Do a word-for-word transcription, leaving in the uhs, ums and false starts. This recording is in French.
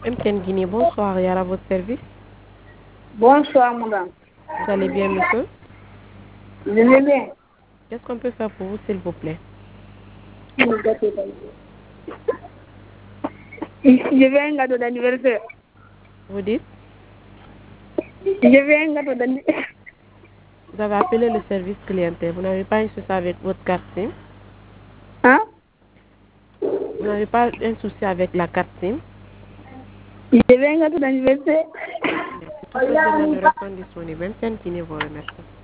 M T N Guinée, bonsoir, Yara, à votre service. Bonsoir, madame. Vous allez bien, monsieur? Je vais bien. Qu'est-ce qu'on peut faire pour vous, s'il vous plaît? Je veux un gâteau d'anniversaire. Vous dites? Je veux un gâteau d'anniversaire. Vous avez appelé le service clientèle. Vous n'avez pas un souci avec votre carte SIM? Hein? Vous n'avez pas un souci avec la carte SIM? Je veux un gâteau d'anniversaire. Merci. Toutes vos demandes ne restent pas disponibles. M T N Guinée vous remercie.